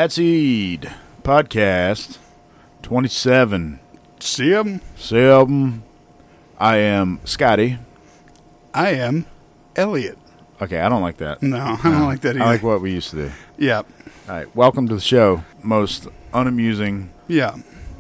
Catseed Podcast 27. Sim. I am Scotty. I am Elliot. Okay, I don't like that. No, I don't like that either. I like what we used to do. Yeah. All right, welcome to the show. Most unamusing, Yeah.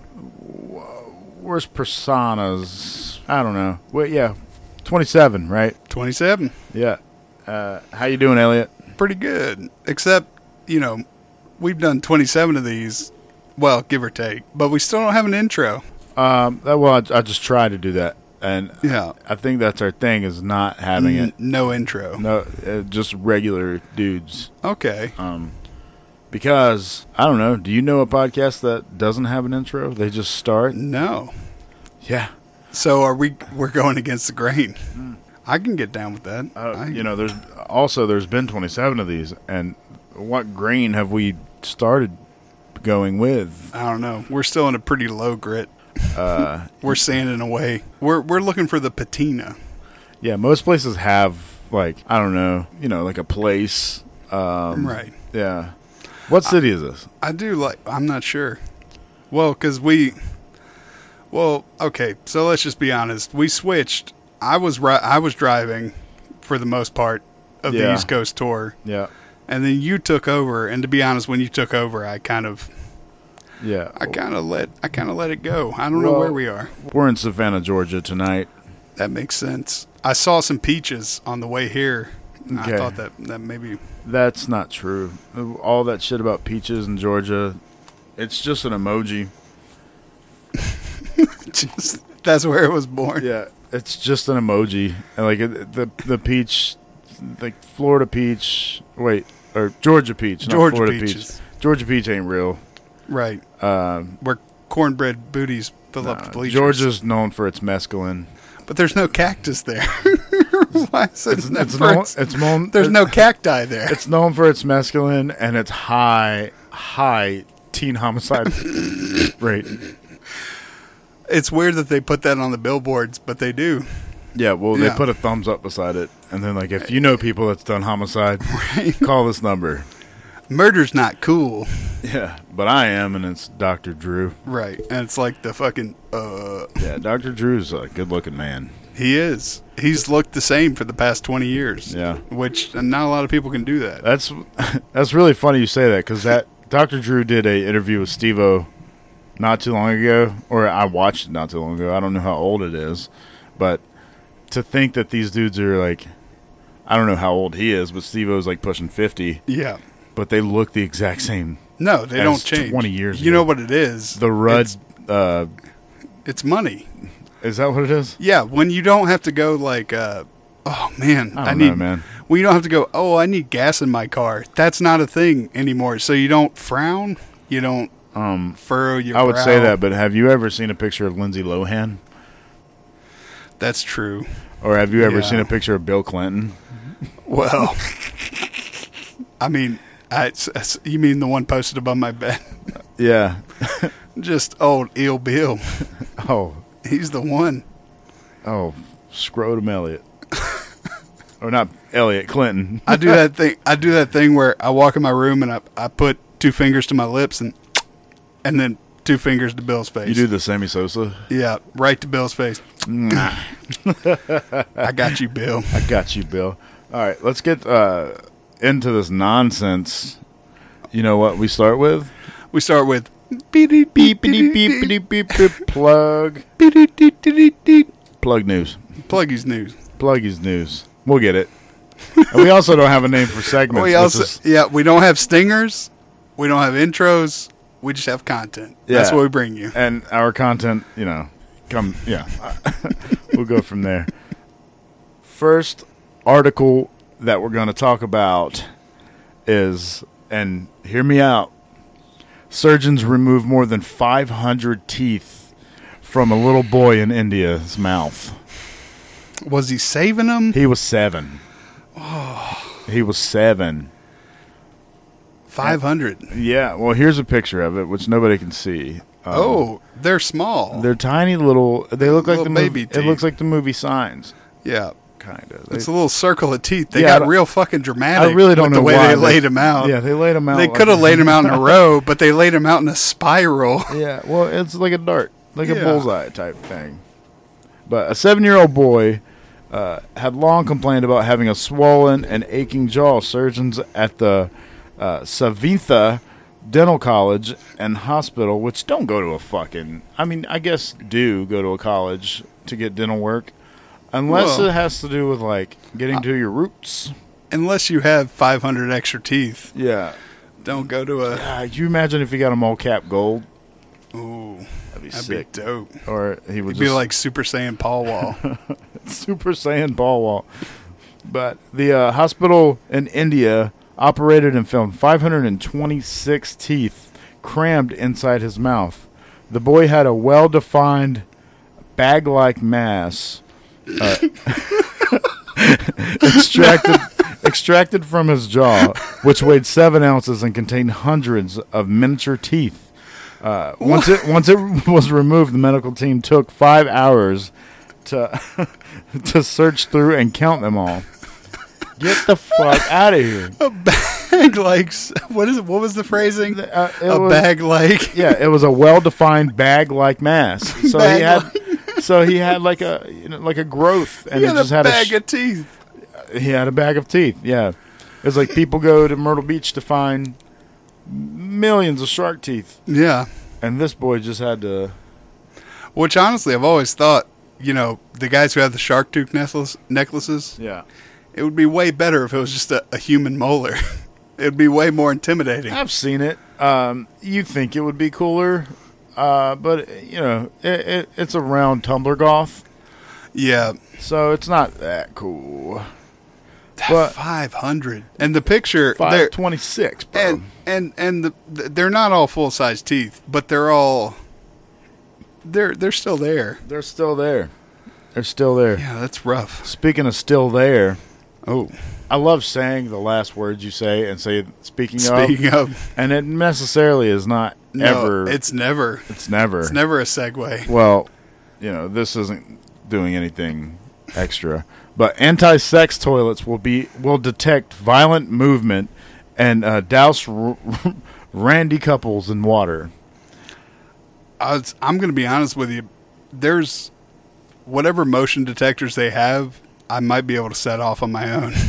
worst personas. I don't know. Well, yeah, 27, right? 27. Yeah. How you doing, Elliot? Pretty good. Except, we've done 27 of these. Well, give or take. But we still don't have an intro. Well, I just try to do that, and Yeah. I think that's our thing is not having it. No intro. No, just regular dudes. Okay. Because, I don't know, do you know a podcast that doesn't have an intro? They just start? No. Yeah. So we're going against the grain. I can get down with that. There's been 27 of these, and what grain have we started going with? I don't know. We're still in a pretty low grit. We're sanding away. We're looking for the patina. Yeah, most places have, like a place. Right. Yeah. What city is this? I'm not sure. Well, okay, so let's just be honest. We switched. I was driving for the most part of the East Coast tour. Yeah. And then you took over, and to be honest, when you took over, I kind of let it go. I don't know where we are. We're in Savannah, Georgia tonight. That makes sense. I saw some peaches on the way here. Okay. I thought that maybe That's not true. All that shit about peaches in Georgia, it's just an emoji. that's where it was born. Yeah, it's just an emoji. And like the peach, like Florida peach. Wait, or Georgia peach, not Georgia Florida peaches. peach. Georgia peach ain't real. Right. Where cornbread booties fill up the bleachers. Georgia's known for its mescaline. But there's no cactus there. Why is there's no cacti there. It's known for its mescaline and its high teen homicide rate. It's weird that they put that on the billboards, but they do. Yeah, well, they put a thumbs up beside it. And then, like, if you know people that's done homicide, call this number. Murder's not cool. Yeah, but I am, and it's Dr. Drew. Right, and it's like the fucking, Yeah, Dr. Drew's a good-looking man. He is. He's looked the same for the past 20 years. Yeah. Which, not a lot of people can do that. That's really funny you say that, because Dr. Drew did a interview with Steve-O not too long ago, or I watched it not too long ago. I don't know how old it is, but to think that these dudes are like, I don't know how old he is, but Steve-O's like pushing 50. Yeah. But they look the exact same. No, they don't change. 20 years ago. You know what it is? The Rudd. It's money. Is that what it is? Yeah, when you don't have to go like, oh man, I don't know, man. When you don't have to go, oh, I need gas in my car. That's not a thing anymore. So you don't frown. You don't furrow your brow. I would say that, but have you ever seen a picture of Lindsay Lohan? That's true. Or have you ever seen a picture of Bill Clinton? Well, I mean, you mean the one posted above my bed? Yeah. Just old Ill Bill. Oh. He's the one. Oh, Scrotum Elliot. Or not Elliot, Clinton. I do that thing where I walk in my room and I put 2 fingers to my lips and then 2 fingers to Bill's face. You do the Sammy Sosa? Yeah, right to Bill's face. I got you, Bill. I got you, Bill. All right, let's get into this nonsense. You know what we start with? We start with plug. Plug news. Pluggy's news. Pluggy's news. We'll get it. And we also don't have a name for segments. We don't have stingers. We don't have intros. We just have content. Yeah. That's what we bring you. And our content, we'll go from there. First article that we're going to talk about is, and hear me out, surgeons remove more than 500 teeth from a little boy in India's mouth. Was he saving them? He was 7. Oh. He was 7. 500. Yeah, well, here's a picture of it, which nobody can see. They're small. They're tiny little. They look like the baby movie. teeth. It looks like the movie Signs. Yeah. kind of. It's a little circle of teeth. They got real fucking dramatic. I really don't know the way why they laid him out. Yeah, they laid him out. They could have laid him out in a row, but they laid him out in a spiral. Yeah, well, it's like a dart, like a bullseye type thing. But a 7-year-old boy had long complained about having a swollen and aching jaw. Surgeons at the Savitha Dental College and Hospital, which don't go to a fucking... I mean, I guess do go to a college to get dental work. Unless it has to do with, like, getting to your roots. Unless you have 500 extra teeth. Yeah. Don't go to a... you imagine if you got them all capped gold? Ooh. That'd be dope. Or he would be like Super Saiyan Paul Wall. Super Saiyan Paul Wall. But the hospital in India operated and found 526 teeth crammed inside his mouth. The boy had a well-defined bag-like mass extracted from his jaw, which weighed 7 ounces and contained hundreds of miniature teeth. Once it was removed, the medical team took 5 hours to to search through and count them all. Get the fuck out of here! A bag like what is it? What was the phrasing? Bag like it was a well-defined bag-like mass. So he had like a growth, and he just had a bag of teeth. He had a bag of teeth. Yeah, it's like people go to Myrtle Beach to find millions of shark teeth. Yeah, and this boy just had to. Which honestly, I've always thought, the guys who have the shark tooth necklaces. Yeah. It would be way better if it was just a human molar. It would be way more intimidating. I've seen it. You think it would be cooler, but it's a round tumbler goth. Yeah. So it's not that cool. But 500, and the picture 526, bro. And they're not all full size teeth, but they're all they're still there. They're still there. They're still there. Yeah, that's rough. Speaking of still there. Oh, I love saying the last words you say and say speaking of, and it necessarily is not ever. It's never. It's never. It's never a segue. Well, this isn't doing anything extra, but anti-sex toilets will detect violent movement and douse randy couples in water. I'm going to be honest with you. There's whatever motion detectors they have, I might be able to set off on my own.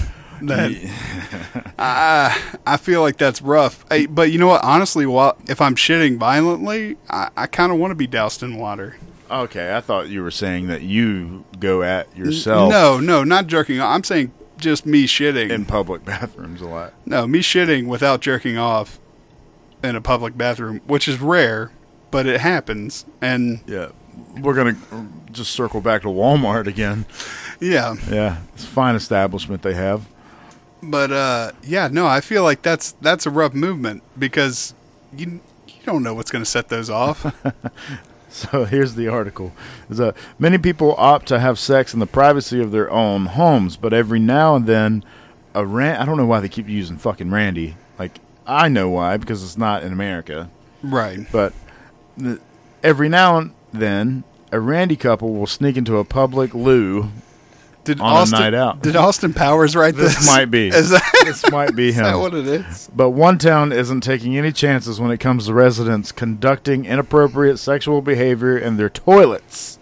I feel like that's rough. But you know what? Honestly, if I'm shitting violently, I kind of want to be doused in water. Okay, I thought you were saying that you go at yourself. No, not jerking off. I'm saying just me shitting. In public bathrooms a lot. No, me shitting without jerking off in a public bathroom, which is rare, but it happens. And yeah. We're going to just circle back to Walmart again. Yeah. Yeah. It's a fine establishment they have. But, I feel like that's a rough movement because you don't know what's going to set those off. So here's the article. Many people opt to have sex in the privacy of their own homes, but every now and then, I don't know why they keep using fucking Randy. Like, I know why, because it's not in America. Right. But every now and then, a Randy couple will sneak into a public loo a night out. Did Austin Powers write this? This might be. This might be him. Is that what it is? But one town isn't taking any chances when it comes to residents conducting inappropriate sexual behavior in their toilets.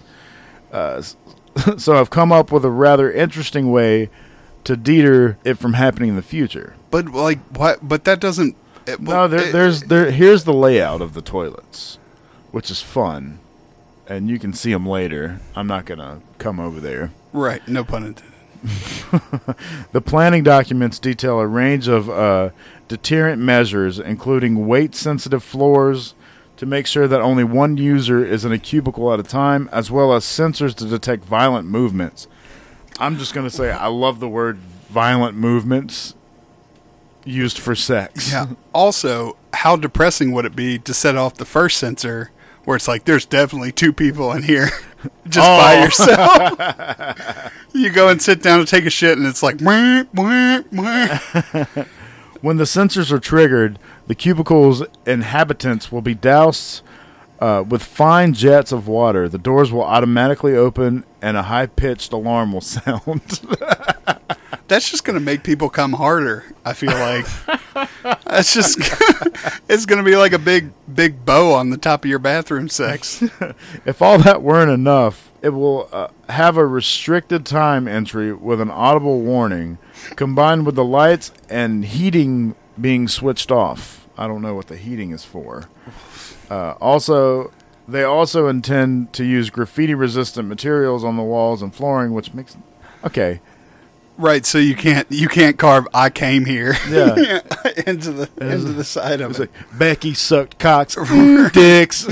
So I've come up with a rather interesting way to deter it from happening in the future. But like what? But that doesn't. Here's the layout of the toilets, which is fun. And you can see them later. I'm not going to come over there. Right. No pun intended. The planning documents detail a range of deterrent measures, including weight-sensitive floors to make sure that only one user is in a cubicle at a time, as well as sensors to detect violent movements. I'm just going to say I love the word violent movements used for sex. Yeah. Also, how depressing would it be to set off the first sensor where it's like, there's definitely 2 people in here just by yourself. You go and sit down to take a shit, and it's like, mwah, mwah, mwah. When the sensors are triggered, the cubicle's inhabitants will be doused With fine jets of water, the doors will automatically open and a high-pitched alarm will sound. That's just going to make people come harder, I feel like. That's just... It's going to be like a big bow on the top of your bathroom sex. If all that weren't enough, it will have a restricted time entry with an audible warning, combined with the lights and heating being switched off. I don't know what the heating is for. They also intend to use graffiti-resistant materials on the walls and flooring, which makes... Okay. Right, so you can't carve "I came here" Yeah. into the side of It's it. like, Becky sucked cocks, dicks.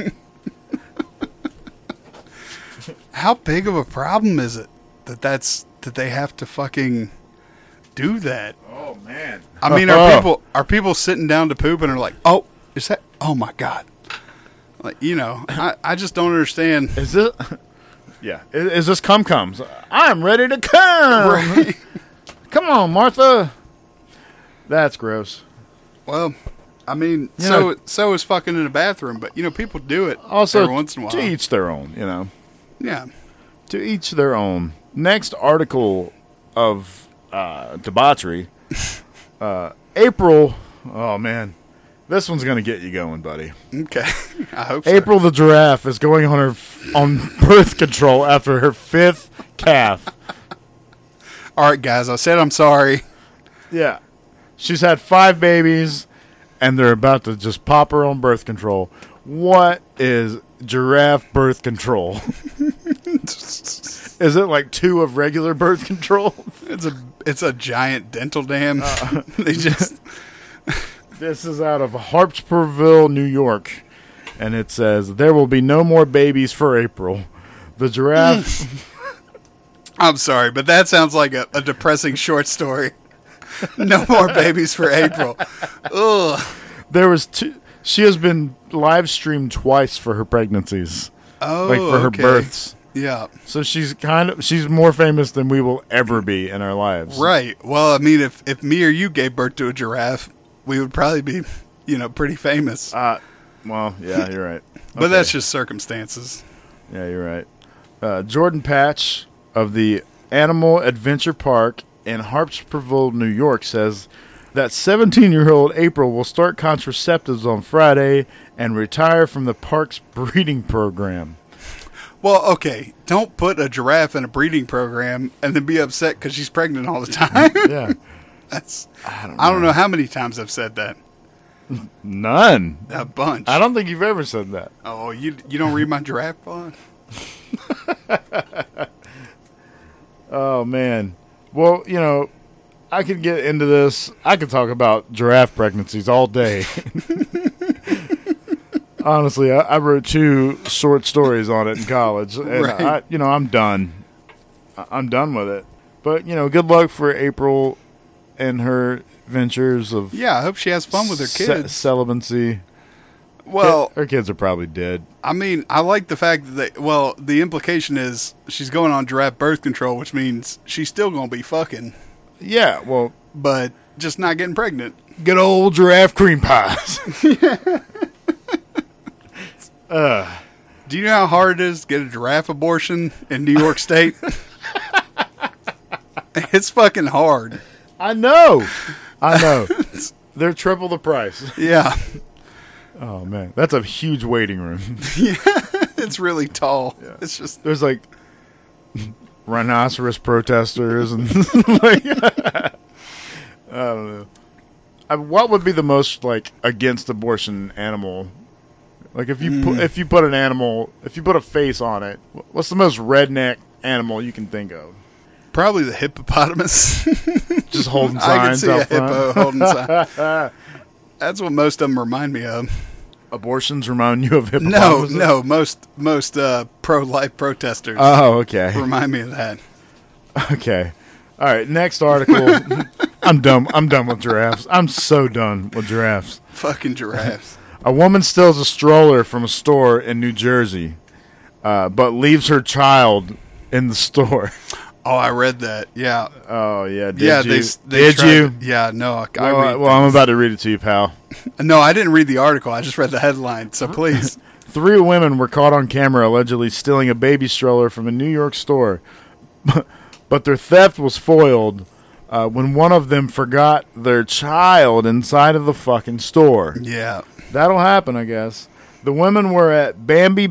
How big of a problem is it that they have to fucking do that? Oh, man. I mean, are people sitting down to poop and are like, oh, is that? Oh my god! Like, I just don't understand. Is it? Yeah. Is this cum-cums? I'm ready to come. Right. Come on, Martha. That's gross. Well, I mean, so is fucking in a bathroom, but people do it Also, every once in a while. to each their own, Yeah. To each their own. Next article of debauchery. April. Oh, man. This one's going to get you going, buddy. Okay. I hope so. April the giraffe is going on birth control after her 5th calf. All right, guys. I said I'm sorry. Yeah. She's had 5 babies, and they're about to just pop her on birth control. What is giraffe birth control? Is it like 2 of regular birth control? It's a giant dental dam. They just... This is out of Harpsville, New York, and it says, there will be no more babies for April. The giraffe... I'm sorry, but that sounds like a depressing short story. No more babies for April. Ugh. There was 2... She has been live streamed twice for her pregnancies. Oh, like for her okay. births. Yeah. So she's more famous than we will ever be in our lives. Right. Well, I mean, if me or you gave birth to a giraffe, we would probably be, pretty famous. Well, yeah, you're right. But that's just circumstances. Yeah, you're right. Jordan Patch of the Animal Adventure Park in Harpsville, New York, says that 17-year-old April will start contraceptives on Friday and retire from the park's breeding program. Well, okay, don't put a giraffe in a breeding program and then be upset because she's pregnant all the time. Yeah. I don't know how many times I've said that. None. A bunch. I don't think you've ever said that. Oh, you don't read my giraffe blog? Oh, man. Well, I could get into this. I could talk about giraffe pregnancies all day. Honestly, I wrote 2 short stories on it in college, and Right. I'm done. I'm done with it. But good luck for April and her ventures of Yeah, I hope she has fun with her kids. celibacy. Well, Her kids are probably dead. I mean, I like the fact that the implication is she's going on giraffe birth control, which means she's still going to be fucking, Yeah, well, but just not getting pregnant. good old giraffe cream pies. Do you know how hard it is to get a giraffe abortion in New York State? It's fucking hard. I know. They're triple the price. Yeah. Oh, man. That's a huge waiting room. It's really tall. Yeah. It's just... There's like rhinoceros protesters and like, I don't know. What would be the most like against abortion animal? Like if you put a face on it, what's the most redneck animal you can think of? Probably the hippopotamus. Just holding I can signs see a out front. hippo holding signs. That's what most of them remind me of. Abortions remind you of hippopotamuses? No. Most pro-life protesters. Oh, okay. Remind me of that. Okay. All right. Next article. I'm done. I'm done with giraffes. I'm so done with giraffes. Fucking giraffes. A woman steals a stroller from a store in New Jersey, but leaves her child in the store. Oh, I read that. Yeah. Oh, yeah. Did Yeah, you? they Did you? Yeah, no. Well, I'm about to read it to you, pal. No, I didn't read the article. I just read the headline. So please. 3 women were caught on camera allegedly stealing a baby stroller from a New York store, but their theft was foiled when one of them forgot their child inside of the fucking store. Yeah. That'll happen, I guess. The women were at Bambi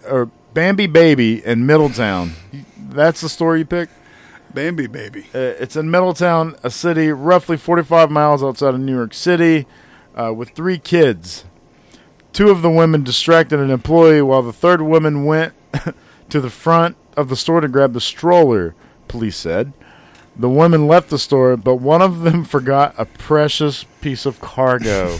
Baby in Middletown. That's the store you picked? Bambi Baby. It's in Middletown, a city roughly 45 miles outside of New York City, with 3 kids. 2 of the women distracted an employee while the third woman went to the front of the store to grab the stroller, police said. The women left the store, but one of them forgot a precious piece of cargo.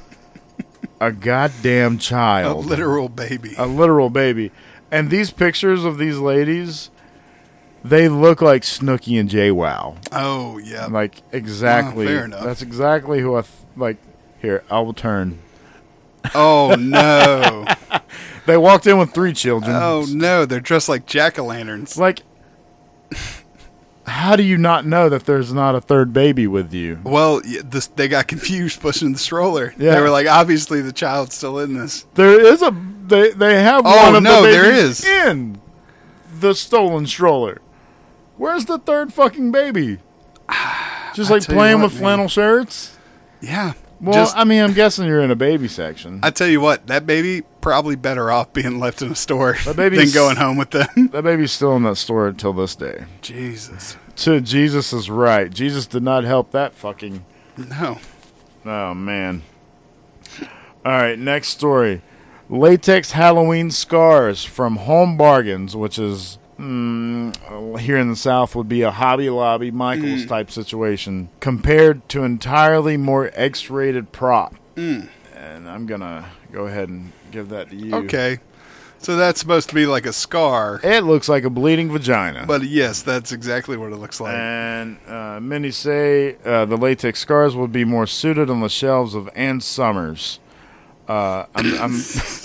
A goddamn child. A literal baby. A literal baby. And these pictures of these ladies, they look like Snooki and JWoww. Oh, yeah. Like, exactly. Fair enough. That's exactly who like. Here, I will turn. Oh, no. They walked in with 3 children. Oh, no. They're dressed like jack-o'-lanterns. Like, how do you not know that there's not a third baby with you? Well, they got confused pushing the stroller. Yeah. They were like, obviously the child's still in this. There is a... They have one of the babies there is. in the stolen stroller. Where's the third fucking baby? Just like playing with flannel shirts? Yeah. Well, I mean, I'm guessing you're in a baby section. I tell you what, that baby probably better off being left in a store than going home with them. That baby's still in that store until this day. Jesus. So Jesus is right. Jesus did not help that fucking... No. Oh, man. All right, next story. Latex Halloween scars from Home Bargains, which is... here in the South would be a Hobby Lobby, Michaels type situation, compared to entirely more X-rated prop. And I'm going to go ahead and give that to you. Okay. So that's supposed to be like a scar. It looks like a bleeding vagina. But yes, that's exactly what it looks like. And many say the latex scars would be more suited on the shelves of Ann Summers. I'm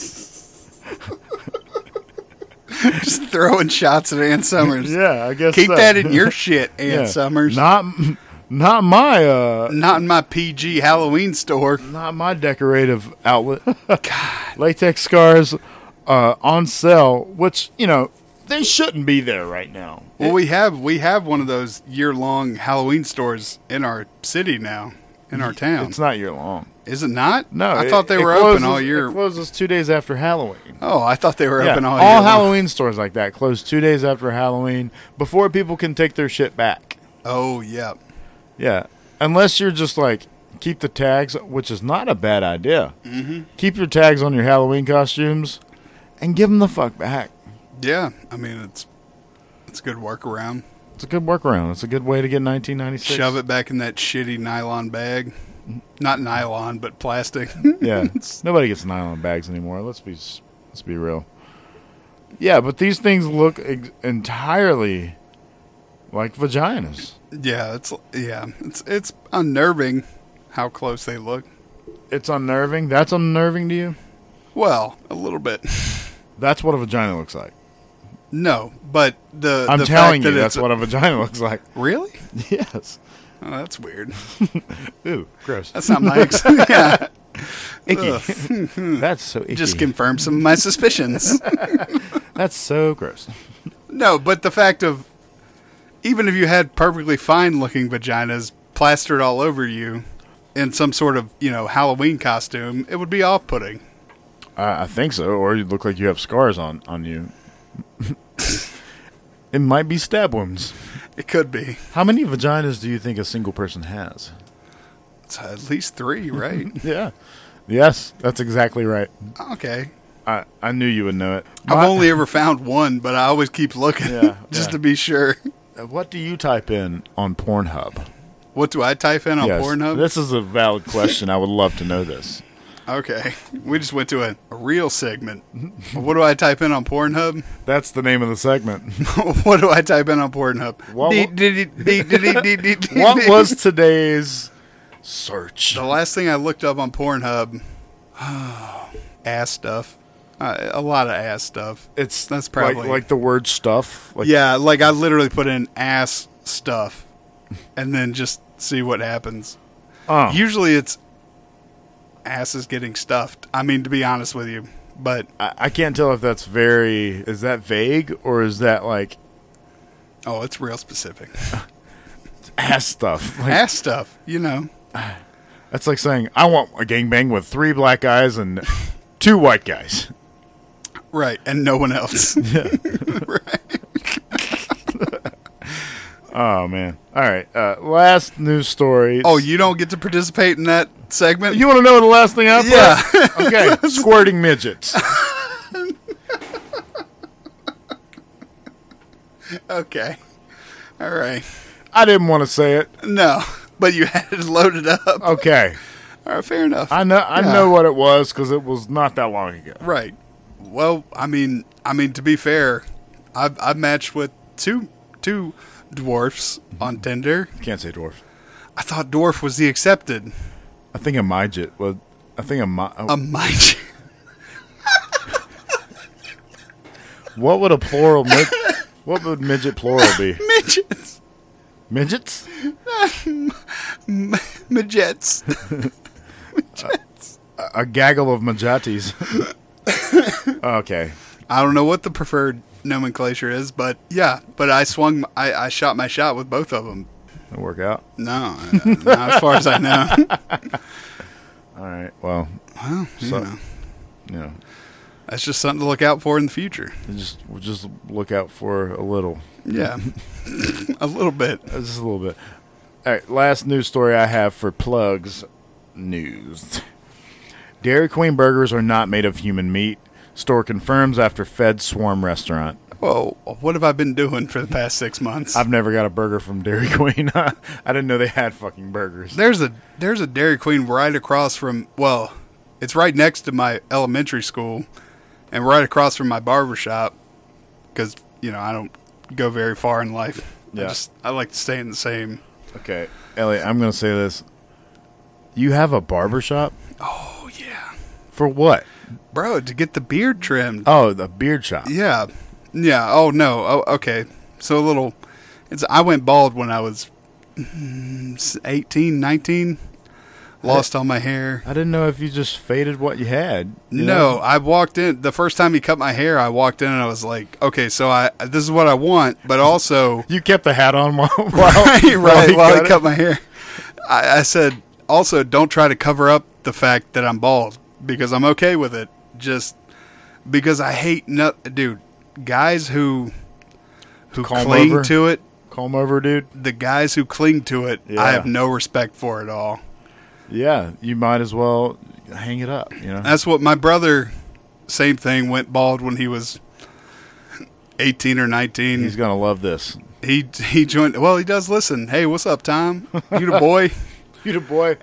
Just throwing shots at Ann Summers. Yeah, I guess Keep so. that in your shit, Ann Summers. Not my not in my PG Halloween store. Not my decorative outlet. God. Latex scars on sale, which, you know, they shouldn't be there right now. Well, we have one of those year-long Halloween stores in our city now, in our town. It's not year-long. Is it not? No. I thought they were closes, open all year. It closes 2 days after Halloween. Oh, I thought they were open all year. All Halloween stores like that close 2 days after Halloween before people can take their shit back. Oh, yeah. Yeah. Unless you're just like, keep the tags, which is not a bad idea. Mm-hmm. Keep your tags on your Halloween costumes and give them the fuck back. Yeah. I mean, it's a good workaround. It's a good workaround. It's a good way to get 1996. Shove it back in that shitty nylon bag. Not nylon, but plastic. Yeah. Nobody gets nylon bags anymore. Let's be real. Yeah, but these things look entirely like vaginas. Yeah, it's unnerving how close they look. It's unnerving. That's unnerving to you? Well, a little bit. That's what a vagina looks like. No, but I'm telling you, that's what a vagina looks like. Really? Yes. Oh, that's weird. Ooh, gross. That's not nice. Yeah. Icky. That's so icky. Just confirm some of my suspicions. That's so gross. No, but the fact of, even if you had perfectly fine looking vaginas plastered all over you in some sort of, Halloween costume, it would be off-putting. I think so, or you look like you have scars on you. It might be stab wounds. It could be. How many vaginas do you think a single person has? It's at least 3, right? Yeah. Yes, that's exactly right. Okay. I knew you would know it. I've only ever found one, but I always keep looking just to be sure. What do you type in on Pornhub? What do I type in on Pornhub? This is a valid question. I would love to know this. Okay. We just went to a real segment. What do I type in on Pornhub? That's the name of the segment. What do I type in on Pornhub? What was today's search? The last thing I looked up on Pornhub, ass stuff. A lot of ass stuff. That's probably like the word stuff. Like, yeah, like I literally put in ass stuff, and then just see what happens. Usually it's asses getting stuffed. I mean, to be honest with you, But I can't tell if that's is that vague or is that like oh, it's real specific. ass stuff. Like, Ass stuff, you know. that's like saying, I want a gangbang with 3 black guys and 2 white guys. Right, and no one else. Yeah. Right. Oh, man. All right. Last news story. Oh, you don't get to participate in that segment? You want to know the last thing I put? Yeah. Okay. Squirting midgets. Okay. All right. I didn't want to say it. No, but you had it loaded up. Okay. All right, fair enough. I know what it was because it was not that long ago. Right. Well, I mean, to be fair, I've matched with two dwarfs on Tinder. You can't say dwarf. I thought dwarf was the accepted. I think a midget. Well, I think A midget. What would a plural what would midget plural be? Midgets. Midgets? Midgets. A gaggle of majatis. Okay. I don't know what the preferred nomenclature is, but yeah. But I shot my shot with both of them. It'll work out. No, not as far as I know. All right. Well, You know, you know, that's just something to look out for in the future. we'll just look out for a little. Yeah, a little bit. Just a little bit. All right. Last news story I have for plugs news. Dairy Queen burgers are not made of human meat. Store confirms after Fed swarm restaurant. Whoa, what have I been doing for the past 6 months? I've never got a burger from Dairy Queen. I didn't know they had fucking burgers. There's a Dairy Queen right across from, well, it's right next to my elementary school and right across from my barber shop because, you know, I don't go very far in life. Yeah. I like to stay in the same. Okay, Elliot, I'm going to say this. You have a barber shop? Oh, yeah. For what? Bro, to get the beard trimmed. Oh, the beard shop. Yeah. Yeah. Oh, no. Oh, okay. So I went bald when I was 18, 19. Lost all my hair. I didn't know if you just faded what you had. You No, know? I walked in. The first time he cut my hair, I walked in and I was like, okay, so this is what I want, but also. You kept the hat on while Right, while he it? cut my hair. I said, also, don't try to cover up the fact that I'm bald because I'm okay with it. Just because I hate, dude, guys who Comb cling over? to it. Comb over, dude. The guys who cling to it, Yeah. I have no respect for at all. Yeah, you might as well hang it up, you know? That's what my brother, same thing, went bald when he was 18 or 19. He's going to love this. He joined. Well, he does listen. Hey, what's up, Tom? You the boy? You the boy.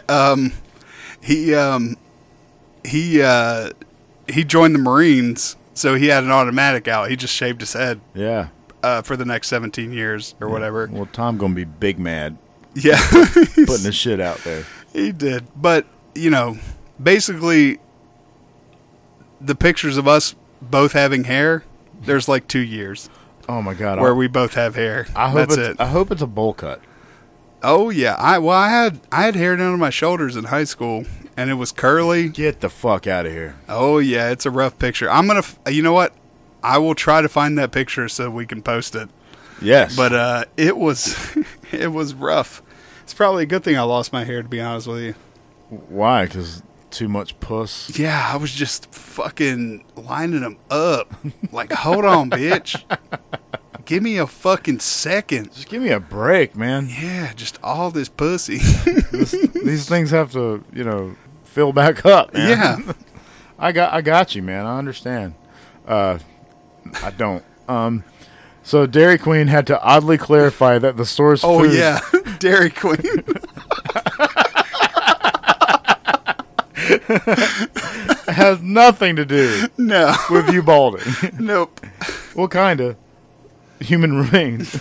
He joined the Marines, so he had an automatic out. He just shaved his head Yeah. for the next 17 years or whatever. Well, Tom going to be big mad Yeah, putting his shit out there. he did. But you know, basically, the pictures of us both having hair. There's like 2 years Oh, my God. where we both have hair. That's it. I hope it's a bowl cut. Oh yeah, I had hair down to my shoulders in high school, and it was curly. Get the fuck out of here. Oh yeah, it's a rough picture. I'm gonna, you know what? I will try to find that picture so we can post it. Yes. But it was it was rough. It's probably a good thing I lost my hair, to be honest with you. Why? Because too much puss? Yeah, I was just fucking lining them up. Like, hold on, bitch. Give me a fucking second. Just give me a break, man. Yeah, just all this pussy. These things have to, fill back up, man. Yeah. I got you, man. I understand. I don't. So Dairy Queen had to oddly clarify that the store's food... Oh, yeah. Dairy Queen. has nothing to do No. with you balding. Nope. What kind of human remains?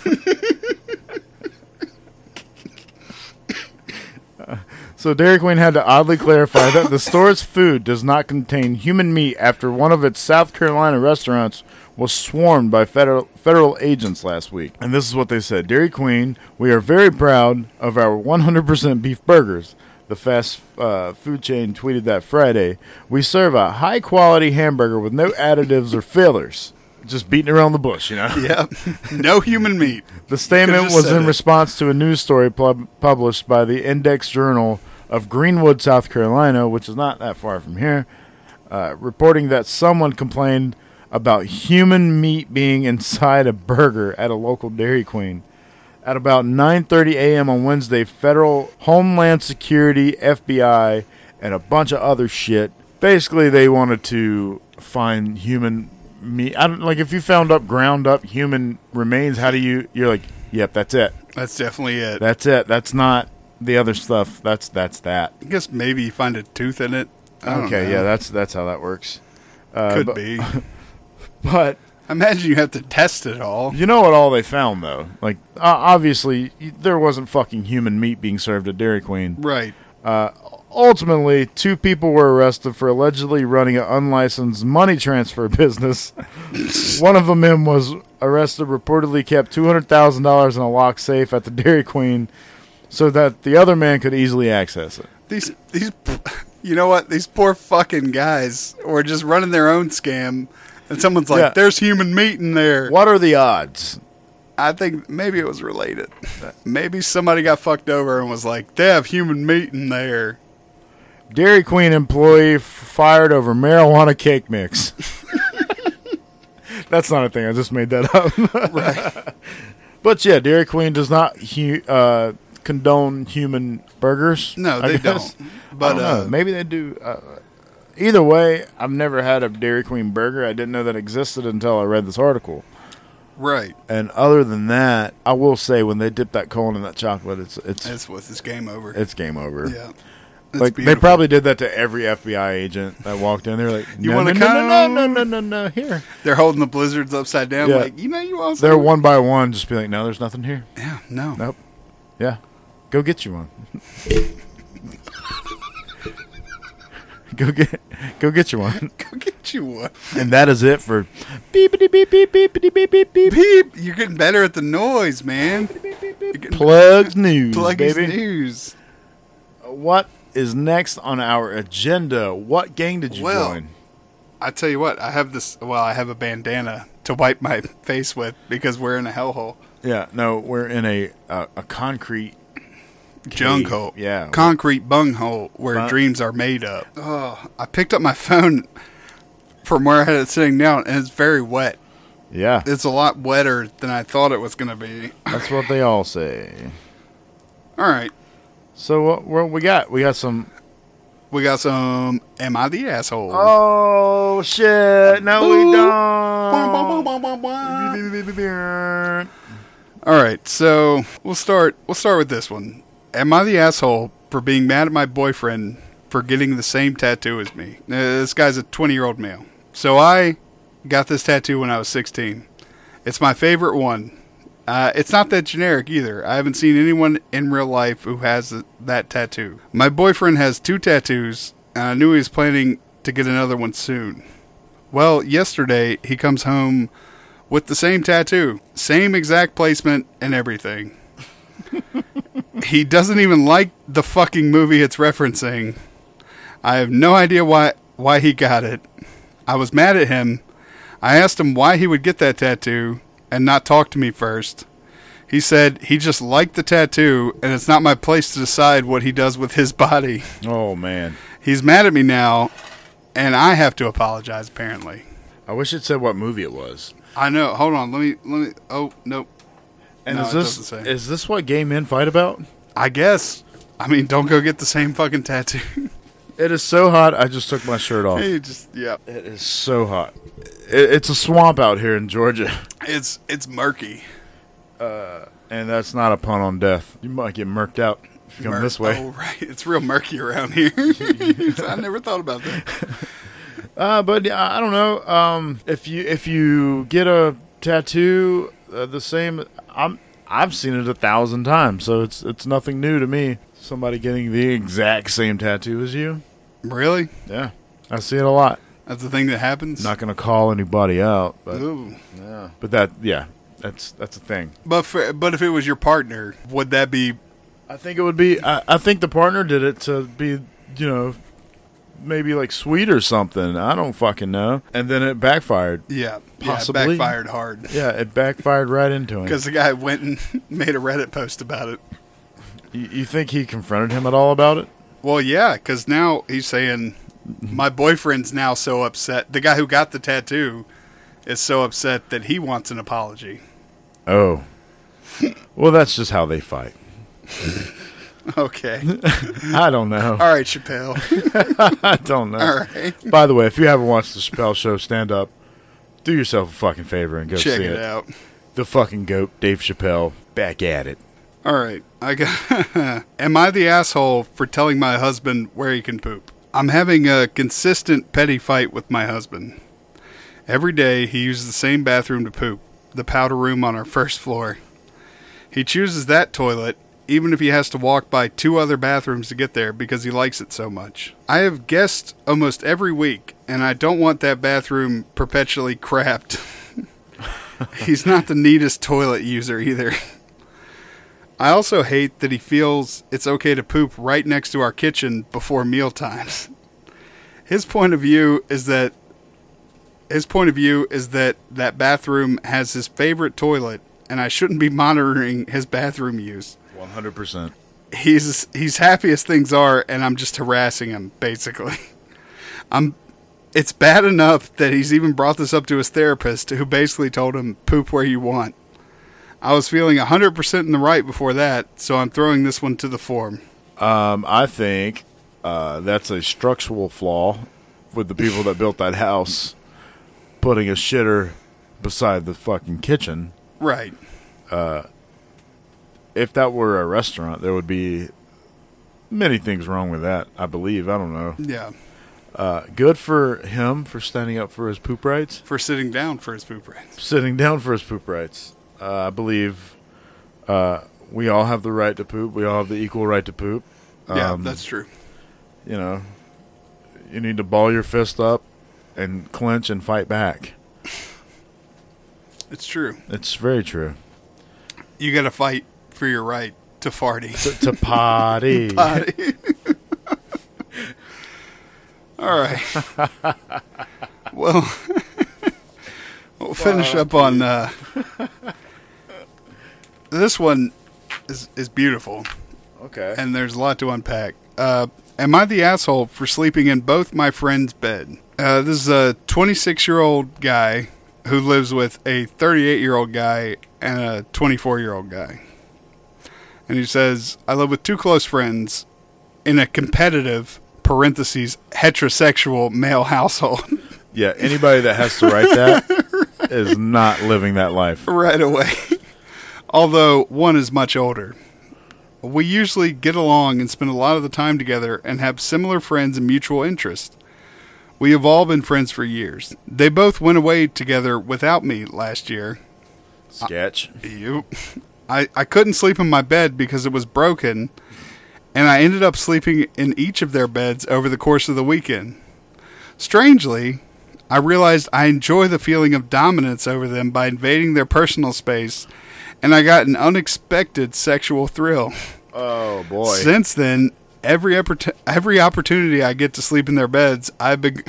So Dairy Queen had to oddly clarify that the store's food does not contain human meat after one of its South Carolina restaurants was swarmed by federal agents last week. And this is what they said. Dairy Queen, we are very proud of our 100% beef burgers. The fast food chain tweeted that Friday, "We serve a high-quality hamburger with no additives or fillers." Just beating around the bush, you know? Yep. No human meat. The statement was in it. response to a news story published by the Index Journal of Greenwood, South Carolina, which is not that far from here, reporting that someone complained about human meat being inside a burger at a local Dairy Queen. At about 9:30 a.m. on Wednesday, Federal Homeland Security, FBI, and a bunch of other shit. Basically, they wanted to find human meat. I don't like if you found ground up human remains. How do you're like, yep, that's it. That's definitely it. That's it. That's not the other stuff. That's that. I guess maybe you find a tooth in it. I don't know. Yeah, that's how that works. Could be. But Imagine you have to test it all. you know what all they found though? Like obviously there wasn't fucking human meat being served at Dairy Queen. Right. Ultimately, 2 people were arrested for allegedly running an unlicensed money transfer business. One of the men was arrested, reportedly kept $200,000 in a locked safe at the Dairy Queen so that the other man could easily access it. These, you know what? These poor fucking guys were just running their own scam, and someone's like, Yeah. "There's human meat in there." What are the odds? I think maybe it was related. Maybe somebody got fucked over and was like, "They have human meat in there." Dairy Queen employee fired over marijuana cake mix. That's not a thing. I just made that up. Right. But yeah, Dairy Queen does not condone human burgers. No, I they guess. don't. But I don't know. Maybe they do. Either way, I've never had a Dairy Queen burger. I didn't know that existed until I read this article. right. And other than that, I will say when they dip that cone in that chocolate, It's game over. it's game over. Yeah. It's Like they beautiful. probably did that to every FBI agent that walked in. They were like, You "No, want a no, no, no, cone?" no, no, no, no, here." They're holding the blizzards upside down. Yeah. Like, you want They're some? one by one, just be like, "No, there's nothing here." Yeah. No. Nope. Yeah, go get you one. Go get you one. Go get you one. And that is it for beepity beep beep beepity beep beep beep. Beep. You're getting better at the noise, man. Plugs news, Pluggies baby. news. What is next on our agenda? What gang did you Well, join? I tell you what, I have this. Well, I have a bandana to wipe my face with because we're in a hellhole. Yeah, no, we're in a concrete Junk cave. hole. Yeah, Concrete bunghole where Bun- dreams are made up. Oh, I picked up my phone from where I had it sitting down, and it's very wet. yeah. It's a lot wetter than I thought it was going to be. That's what they all say. All right. So what we got? We got some. We got some Am I the Asshole? Oh shit! No, we don't. All right, so we'll start with this one. Am I the asshole for being mad at my boyfriend for getting the same tattoo as me? This guy's a 20-year-old male. So I got this tattoo when I was 16. It's my favorite one. It's not that generic either. I haven't seen anyone in real life who has that tattoo. My boyfriend has 2 tattoos, and I knew he was planning to get another one soon. Well, yesterday he comes home with the same tattoo, same exact placement and everything. He doesn't even like the fucking movie it's referencing. I have no idea why he got it. I was mad at him. I asked him why he would get that tattoo and not talk to me first. He said he just liked the tattoo and it's not my place to decide what he does with his body. Oh man, He's mad at me now and I have to apologize apparently. I wish it said what movie it was. I know. Hold on. Let me. Oh, nope. And No, is it doesn't say. this what gay men fight about? I guess. I mean, don't go get the same fucking tattoo. It is so hot. I just took my shirt off. You just, yeah. It is so hot. It's a swamp out here in Georgia, It's murky. and that's not a pun on death. You might get murked out if you come this way. Oh, right. It's real murky around here. I never thought about that. But I don't know. If you get a tattoo the same, I've seen it 1,000 times, so it's nothing new to me. Somebody getting the exact same tattoo as you. Really? Yeah, I see it a lot. That's the thing that happens? Not gonna call anybody out, but Ooh. yeah. But that's a thing. But if it was your partner, would that be I think it would be. I think the partner did it to be, maybe like sweet or something. I don't fucking know. And then it backfired. Yeah. Possibly. Yeah, it backfired hard. Yeah, it backfired right into him. Because the guy went and made a Reddit post about it. You think he confronted him at all about it? Well, yeah, because now he's saying, my boyfriend's now so upset. The guy who got the tattoo is so upset that he wants an apology. Oh. Well, that's just how they fight. Okay. I don't know. All right, Chappelle. I don't know. All right. By the way, if you haven't watched the Chappelle Show stand-up, do yourself a fucking favor and go Check see it out. The fucking GOAT, Dave Chappelle, back at it. All right. Am I the asshole for telling my husband where he can poop? I'm having a consistent petty fight with my husband. Every day he uses the same bathroom to poop, the powder room on our first floor. He chooses that toilet even if he has to walk by 2 other bathrooms to get there because he likes it so much. I have guests almost every week, and I don't want that bathroom perpetually crapped. He's not the neatest toilet user either. I also hate that he feels it's okay to poop right next to our kitchen before meal times. His point of view is that that bathroom has his favorite toilet, and I shouldn't be monitoring his bathroom use. 100%. He's happy as things are, and I'm just harassing him, basically. It's bad enough that he's even brought this up to his therapist, who basically told him, poop where you want. I was feeling 100% in the right before that, so I'm throwing this one to the form. I think that's a structural flaw with the people that built that house, putting a shitter beside the fucking kitchen. Right. If that were a restaurant, there would be many things wrong with that, I believe. I don't know. Yeah. Good for him for standing up for his poop rights. For sitting down for his poop rights. Sitting down for his poop rights. I believe we all have the right to poop. We all have the equal right to poop. Yeah, that's true. You need to ball your fist up and clench and fight back. It's true. It's very true. You got to fight for your right to farty. To potty. Potty. All right. Well, we'll finish up on this one is beautiful. Okay. And there's a lot to unpack. Am I the asshole for sleeping in both my friends' bed? This is a 26-year-old guy who lives with a 38-year-old guy and a 24-year-old guy. And he says, I live with 2 close friends in a competitive, parentheses, heterosexual male household. Yeah, anybody that has to write that is not living that life. Right away. Although one is much older. We usually get along and spend a lot of the time together and have similar friends and mutual interests. We have all been friends for years. They both went away together without me last year. Sketch. I couldn't sleep in my bed because it was broken, and I ended up sleeping in each of their beds over the course of the weekend. Strangely, I realized I enjoy the feeling of dominance over them by invading their personal space, and I got an unexpected sexual thrill. Oh, boy. Since then, every opportunity I get to sleep in their beds, I've begun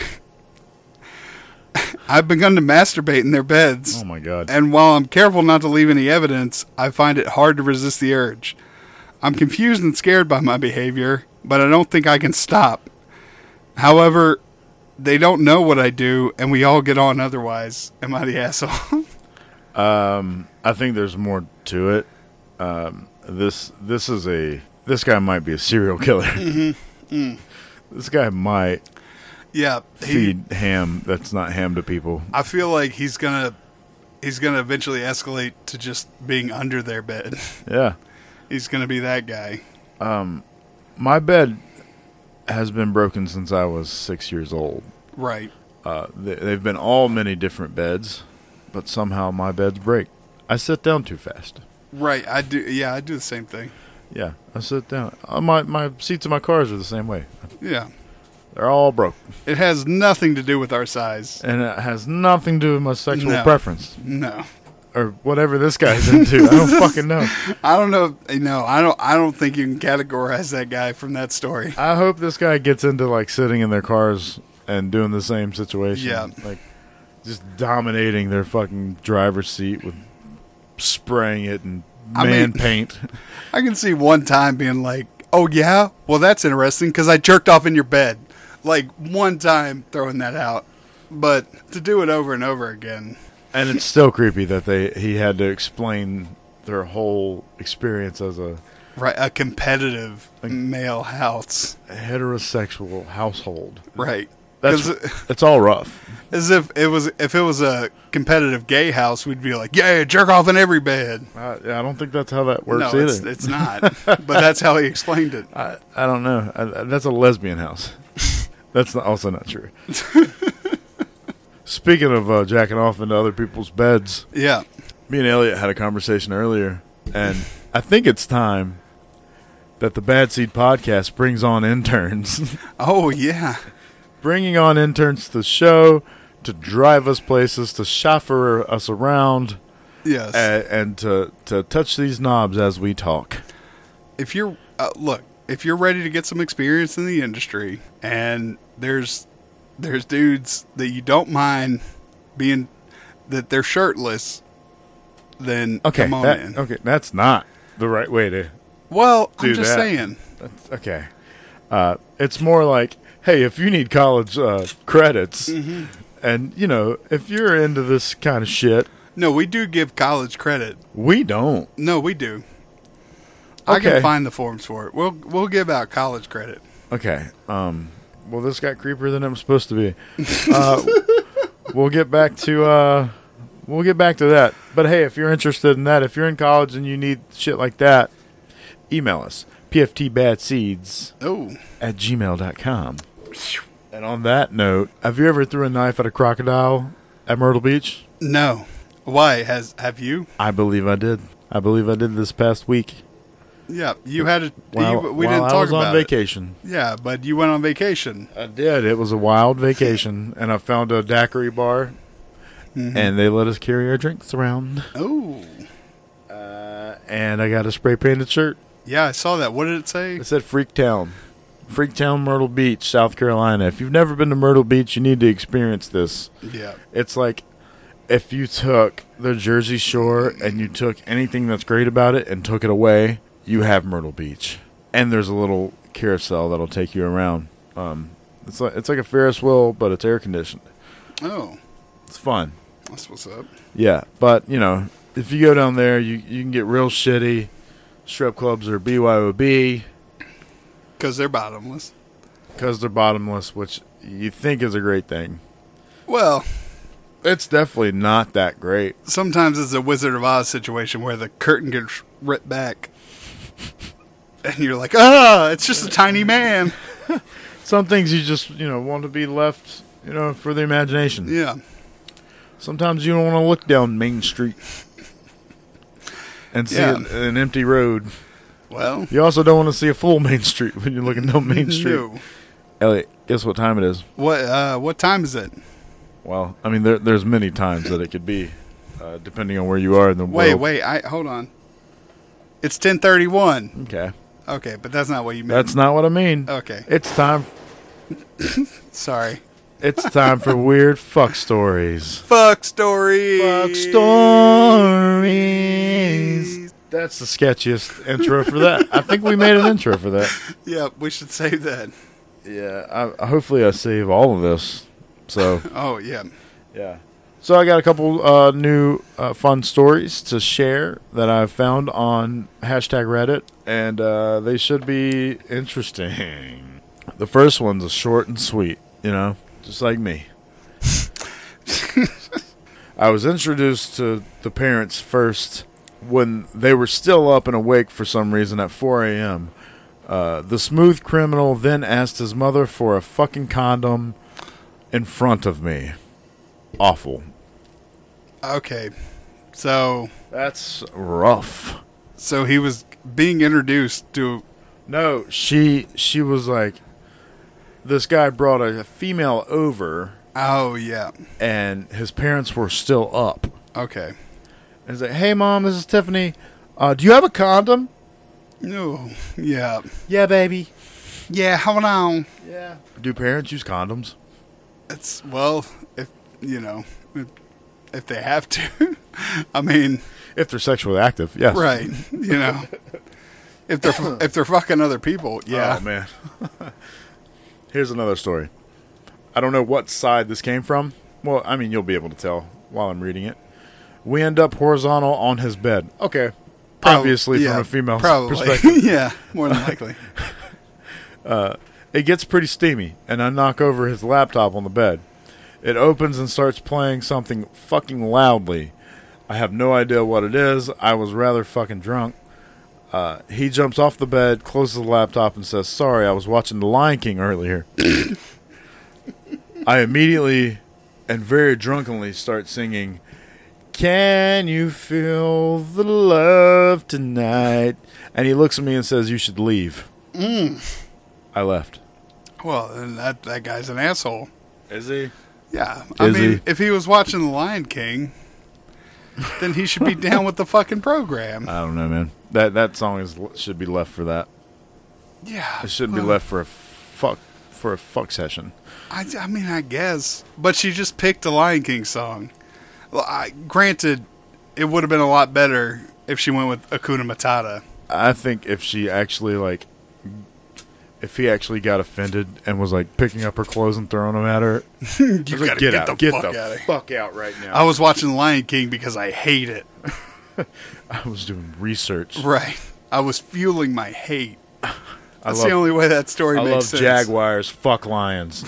to masturbate in their beds. Oh, my God. And while I'm careful not to leave any evidence, I find it hard to resist the urge. I'm confused and scared by my behavior, but I don't think I can stop. However, they don't know what I do, and we all get on otherwise. Am I the asshole? I think there's more to it. This guy might be a serial killer. Mm-hmm. Mm. This guy might feed ham that's not ham to people. I feel like he's gonna eventually escalate to just being under their bed. Yeah. He's gonna be that guy. My bed has been broken since I was 6 years old. Right. They've been all many different beds, but somehow my beds break. I sit down too fast. Right. I do. Yeah, I do the same thing. Yeah, I sit down. My seats in my cars are the same way. Yeah. They're all broke. It has nothing to do with our size. And it has nothing to do with my sexual preference. No. or whatever this guy's into. I don't fucking know. I don't know. No, I don't think you can categorize that guy from that story. I hope this guy gets into like sitting in their cars and doing the same situation. Yeah. Like just dominating their fucking driver's seat with spraying it and paint. I can see one time being like, "Oh yeah, well that's interesting because I jerked off in your bed." Like one time throwing that out, but to do it over and over again. And it's still creepy that he had to explain their whole experience as a competitive male house, a heterosexual household. Right. It's all rough. As if it was a competitive gay house, we'd be like, "Yeah, jerk off in every bed." I don't think that's how that works no, either. It's not. But that's how he explained it. I don't know. That's a lesbian house. That's also not true. Speaking of jacking off into other people's beds, yeah, me and Elliot had a conversation earlier, and I think it's time that the Bad Seed Podcast brings on interns. Oh, yeah. Bringing on interns to the show, to drive us places, to chauffeur us around. Yes. And to touch these knobs as we talk. If you're, if you're ready to get some experience in the industry, and there's dudes that you don't mind being, that they're shirtless, then come on in. Okay, that's not the right way to Well, do I'm just that. saying. Okay. It's more like, hey, if you need college credits, and, if you're into this kind of shit. No, we do give college credit. We don't. No, we do. Okay. I can find the forms for it. We'll give out college credit. Okay. Well, this got creepier than it was supposed to be. We'll get back to that. But hey, if you're interested in that, if you're in college and you need shit like that, email us pftbadseeds@gmail.com. And on that note, have you ever threw a knife at a crocodile at Myrtle Beach? No. Why? Have you? I believe I did. I believe I did this past week. Yeah, you had a. We didn't talk I was about on vacation. it. Yeah, but you went on vacation. I did. It was a wild vacation, and I found a daiquiri bar, and they let us carry our drinks around. Oh. And I got a spray painted shirt. Yeah, I saw that. What did it say? It said Freaktown. Freaktown, Myrtle Beach, South Carolina. If you've never been to Myrtle Beach, you need to experience this. Yeah. It's like if you took the Jersey Shore and you took anything that's great about it and took it away, you have Myrtle Beach. And there's a little carousel that'll take you around. It's like a Ferris wheel, but it's air conditioned. Oh. It's fun. That's what's up. Yeah, but, if you go down there, you can get real shitty. Strip clubs are BYOB. Because they're bottomless. Because they're bottomless, which you think is a great thing. Well, it's definitely not that great. Sometimes it's a Wizard of Oz situation where the curtain gets ripped back. And you're like, it's just a tiny man. Some things you just, want to be left, for the imagination. Yeah. Sometimes you don't want to look down Main Street and see an empty road. Well, you also don't want to see a full Main Street when you're looking down Main Street. No. Elliot, guess what time it is? What time is it? Well, I mean, there's many times that it could be, depending on where you are in the world. Wait, hold on. It's 10:31. Okay. Okay, but that's not what you meant. That's not what I mean. Okay. It's time. Sorry. It's time for weird fuck stories. Fuck stories. Fuck stories. That's the sketchiest intro for that. I think we made an intro for that. Yeah, we should save that. Yeah, hopefully I save all of this. So. Oh, yeah. Yeah. So I got a couple new fun stories to share that I've found on #Reddit, and they should be interesting. The first one's a short and sweet, just like me. I was introduced to the parents first when they were still up and awake for some reason at 4 a.m. The smooth criminal then asked his mother for a fucking condom in front of me. Awful. Okay. So. That's rough. So he was being introduced to. No, she was like, this guy brought a female over. Oh, yeah. And his parents were still up. Okay. And he's like, "Hey, Mom, this is Tiffany. Do you have a condom?" No. Yeah. Yeah, baby. Yeah, hold on. Yeah. Do parents use condoms? It's, well, if, you know, if they have to. I mean, If they're sexually active, yes. right, you know. If they're fucking other people, yeah. Oh, man. Here's another story. I don't know what side this came from. Well, I mean, you'll be able to tell while I'm reading it. We end up horizontal on his bed. Okay. Obviously, yeah, from a female's probably. perspective. Yeah, more than likely. It gets pretty steamy, and I knock over his laptop on the bed. It opens and starts playing something fucking loudly. I have no idea what it is. I was rather fucking drunk. He jumps off the bed, closes the laptop, and says, "Sorry, I was watching The Lion King earlier." I immediately and very drunkenly start singing, "Can you feel the love tonight?" And he looks at me and says, "You should leave." I left. Well, then that guy's an asshole. Is he? Yeah. I Is mean, he? if he was watching The Lion King, then he should be down with the fucking program. I don't know, man. That song should be left for that. Yeah. It shouldn't be left for a fuck session. I mean, I guess. But she just picked a Lion King song. Well, granted, it would have been a lot better if she went with Hakuna Matata. I think if she actually if he actually got offended and was like picking up her clothes and throwing them at her, You I was gotta like, get out, the get fuck the out of here. fuck out right now. I was watching The Lion King because I hate it. I was doing research. Right. I was fueling my hate. I That's the only way that story makes love sense. jaguars. Fuck lions.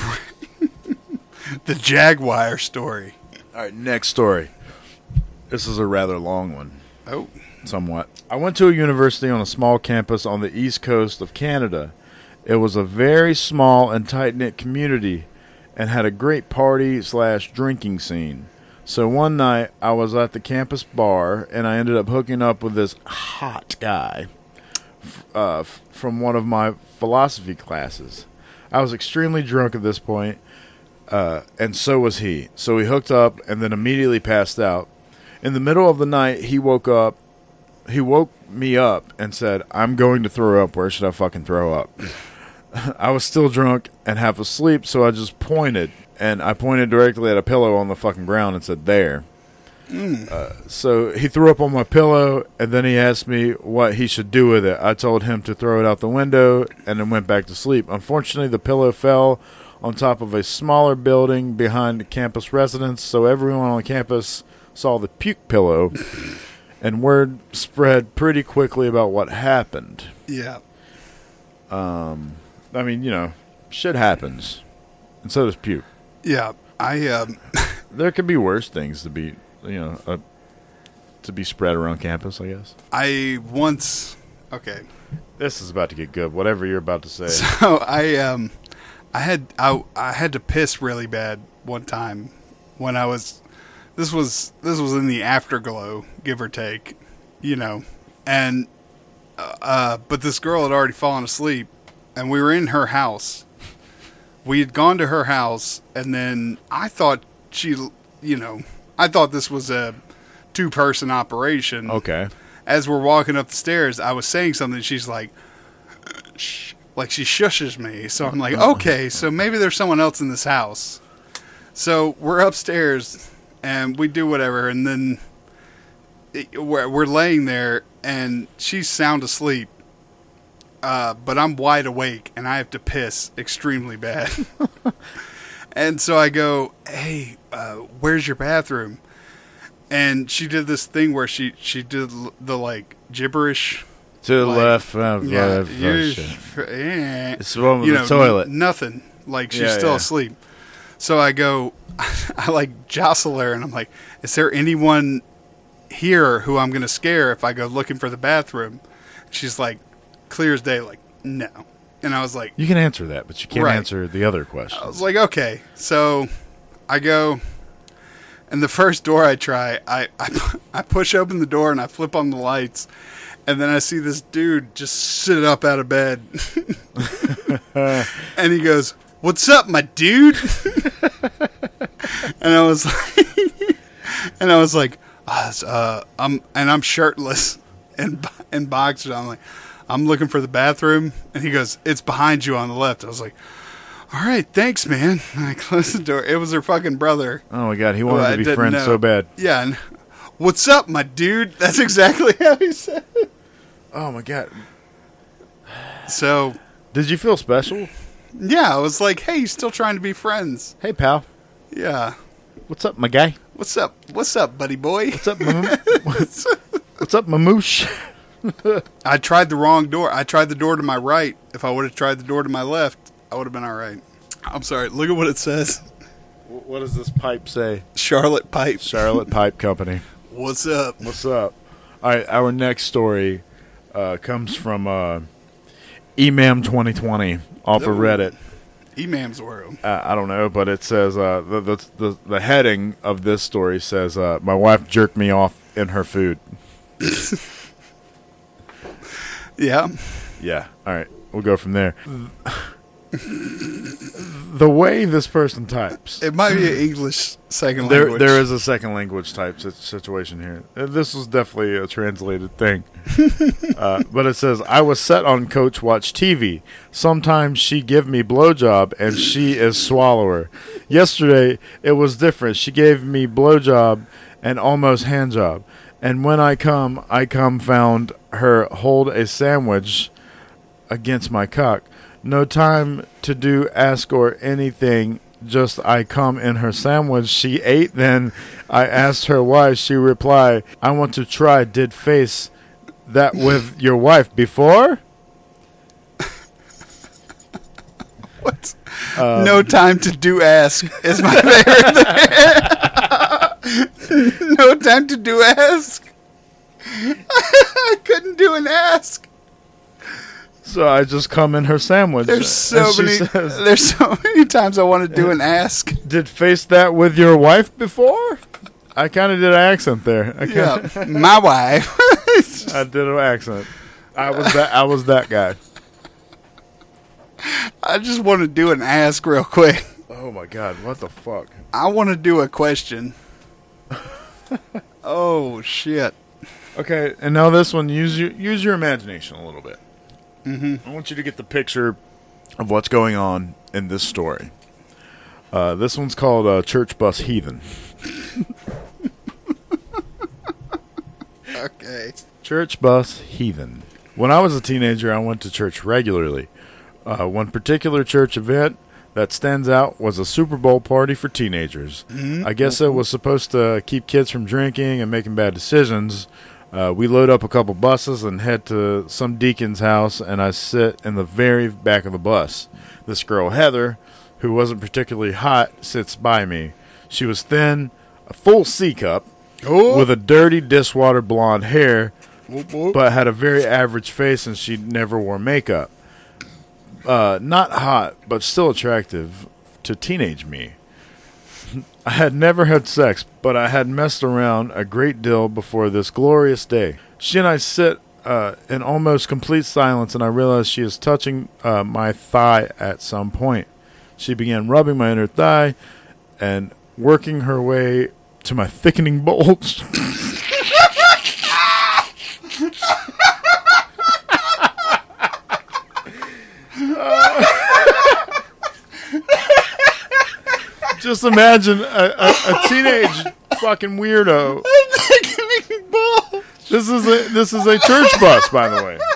The Jaguar story. All right, next story. This is a rather long one. Oh. Somewhat. I went to a university on a small campus on the east coast of Canada. It was a very small and tight-knit community and had a great party/drinking scene. So one night I was at the campus bar and I ended up hooking up with this hot guy from one of my philosophy classes. I was extremely drunk at this point, and so was he. So we hooked up and then immediately passed out. In the middle of the night, he woke me up and said, "I'm going to throw up. Where should I fucking throw up?" I was still drunk and half asleep, so I just pointed. And I pointed directly at a pillow on the fucking ground and said, "There." So he threw up on my pillow, and then he asked me what he should do with it. I told him to throw it out the window and then went back to sleep. Unfortunately, the pillow fell on top of a smaller building behind the campus residence, so everyone on campus saw the puke pillow. And word spread pretty quickly about what happened. Yeah. I mean, shit happens. And so does puke. Yeah. There could be worse things to be, to be spread around campus, I guess. Okay. This is about to get good. Whatever you're about to say. So I had to piss really bad one time when I was. This was in the afterglow, give or take, and but this girl had already fallen asleep, and we were in her house. We had gone to her house, and then I thought I thought this was a 2-person operation. Okay. As we're walking up the stairs, I was saying something. She's like, shh, like she shushes me. So I'm like, okay, so maybe there's someone else in this house. So we're upstairs. And we do whatever, and then we're laying there, and she's sound asleep, but I'm wide awake, and I have to piss extremely bad. And so I go, "Hey, where's your bathroom?" And she did this thing where she did the gibberish. To the left. It's the one with the toilet. Nothing. She's still asleep. So I go, I jostle her, and I'm like, "Is there anyone here who I'm going to scare if I go looking for the bathroom?" She's like, clear as day, no. And I was like, you can answer that, but you can't Right. answer the other question. I was like, okay. So I go, and the first door I try, I push open the door and I flip on the lights, and then I see this dude just sit up out of bed. And he goes, "What's up, my dude?" And I was like, I'm shirtless and boxers. I'm like, I'm looking for the bathroom, and he goes, it's behind you on the left. I was like, all right, thanks, man. And I closed the door. It was her fucking brother. Oh my god, he wanted to be friends so bad. Yeah, and what's up, my dude? That's exactly how he said it. Oh my god. So, did you feel special? Yeah, I was like, hey, you still trying to be friends? Hey, pal. Yeah. What's up, my guy? What's up? What's up, buddy boy? What's up, what's up, mamoosh? I tried the wrong door. I tried the door to my right. If I would have tried the door to my left, I would have been all right. I'm sorry. Look at what it says. What does this pipe say? Charlotte Pipe. Charlotte Pipe Company. What's up? What's up? All right, our next story comes from Emam 2020 off of Reddit. Emam's World. I don't know, but it says the heading of this story says my wife jerked me off in her food. Yeah. Yeah. All right. We'll go from there. The way this person types. It might be an English second language. There is a second language type situation here. This was definitely a translated thing. But it says, I was set on Coach Watch TV. Sometimes she give me blowjob and she is swallower. Yesterday, it was different. She gave me blowjob and almost hand job. And when I come found her hold a sandwich against my cock. No time to do ask or anything, just I come in her sandwich. She ate, then I asked her why. She replied, I want to try, did face that with your wife before? What? No time to do ask is my favorite. No time to do ask. I couldn't do an ask. So I just come in her sandwich. There's so many times I want to do an ask. Did face that with your wife before? I kind of did an accent there. Yeah, my wife. I did an accent. I was that guy. I just want to do an ask real quick. Oh my god, what the fuck? I want to do a question. Oh shit. Okay, and now this one, use your imagination a little bit. Mm-hmm. I want you to get the picture of what's going on in this story. This one's called Church Bus Heathen. Okay. Church Bus Heathen. When I was a teenager, I went to church regularly. One particular church event that stands out was a Super Bowl party for teenagers. Mm-hmm. I guess it was supposed to keep kids from drinking and making bad decisions. We load up a couple buses and head to some deacon's house, and I sit in the very back of the bus. This girl, Heather, who wasn't particularly hot, sits by me. She was thin, a full C-cup, with a dirty dishwater blonde hair, but had a very average face, and she never wore makeup. Not hot, but still attractive to teenage me. I had never had sex, but I had messed around a great deal before this glorious day. She and I sit in almost complete silence, and I realized she is touching my thigh at some point. She began rubbing my inner thigh and working her way to my thickening bulge. Just imagine a teenage fucking weirdo. This is a church bus, by the way.